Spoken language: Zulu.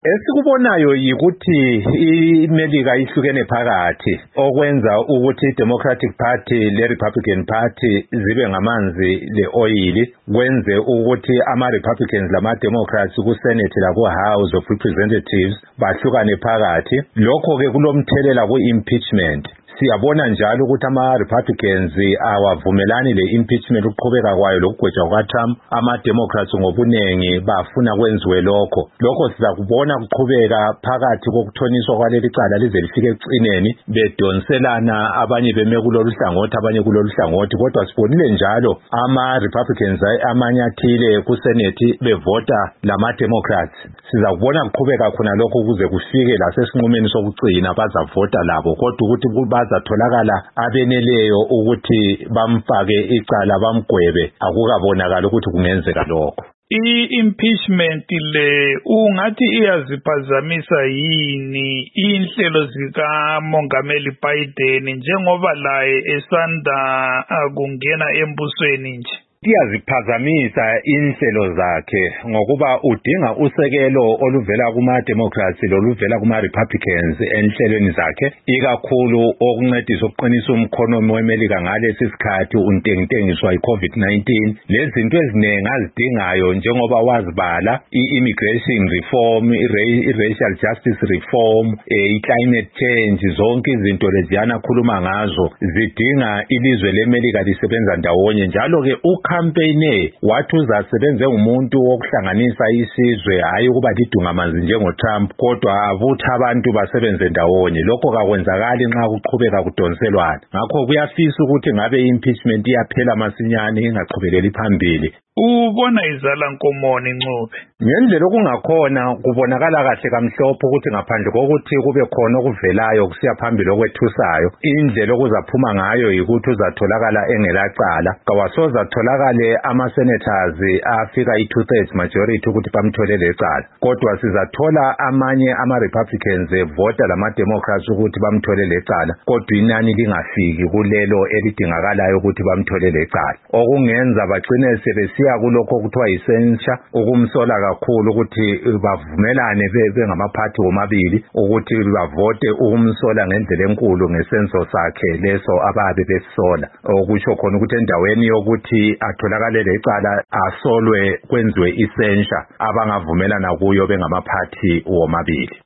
Esikubonayo yikuthi iMelika ihlukene phakathi okwenza ukuthi iDemocratic Party leRepublican Party zibe ngamanzi leoil kwenze ukuthi ama-Republicans lama-Democrats kuSenate laku-House of Representatives bahlukane phakathi. Lokho-ke kulomthelela ku-impeachment. Siyabona njalo ukuthi ama-Republicans awavumelani le-impeachment ukuqhubeka kwayo lokugwetshwa kukaTrump. Ama-Democrats ngobunengi bafuna kwenziwe lokho. Lokho sizakubona kuqhubeka phakathi kokuthoniswa kwaleli cala lize lifike ekucineni bedonselana, abanye beme kulolu hlangothi abanye kulolu hlangothi. Kodwa sibonile njalo ama-Republicans amanye athile kuSenate bevota lama-Democrats. Sizakubona kuqhubeka khona lokho ukuze kufike lasesinqumeni sokugcina bazavota labo, kodwa ukuthi bazatholakala abeneleyo ukuthi bamfake icala bamgwebe akukabonakala ukuthi kungenzeka lokho. I-impeachment le ungathi iyaziphazamisa yini inhlelo zikaMongameli Biden njengoba laye esanda kungena embusweni nje? Iyaziphazamisa inhlelo zakhe ngokuba udinga usekelo oluvela kuma-Democrats loluvela kuma-Republicans enhlelweni zakhe, ikakhulu okuncedisa ukuqinisa umkhonomi weMelika ngalesi sikhathi untengiswa i-COVID-19. Lezi zinto eziningi azidingayo njengoba wazibala, i-immigration reform, i-racial justice reform, i-climate change, zonke izinto leziyana khuluma ngazo zidinga ilizwe leMelika lisebenza ndawonye. Njalo-ke campaign wathi uzasebenze ngumuntu wokuhlanganisa isizwe, hayi ukuba lidungamanzi njengoTrump, kodwa abutha abantu basebenze ndawonye. Lokho kakwenzakali nxa kuqhubeka kudonselwana. Ngakho kuyafisa ukuthi ngabe impeachment iyaphela masinyane ingaqhubekeli phambili. Ubona izala nkomoni Ncube? Ngendlela okungakhona kubonakala kahle kamhlophe ukuthi ngaphandle kokuthi kube khona okuvelayo kusiya phambili okwethusayo, indlela okuzaphuma ngayo yikuthi uzatholakala engelacala. Kawasoze atholakale ama-senators afika i-2/3 majority ukuthi bamthole lecala, kodwa sizathola amanye ama-Republicans vota lama-Democrats ukuthi bamthole lecala, kodwa inani lingafiki kulelo elidingakalayo ukuthi bamthole lecala, okungenza bagcine sebesiya kulokho okuthiwa yisensha, ukumsola kakhulu ukuthi bavumelane bengamaphathi womabili ukuthi bavote ukumsola ngendlela enkulu ngesenzo sakhe leso ababe besola, okusho khona ukuthi endaweni yokuthi atholakale lecala asolwe kwenziwe isensha abangavumelana kuyo bengamaphathi womabili.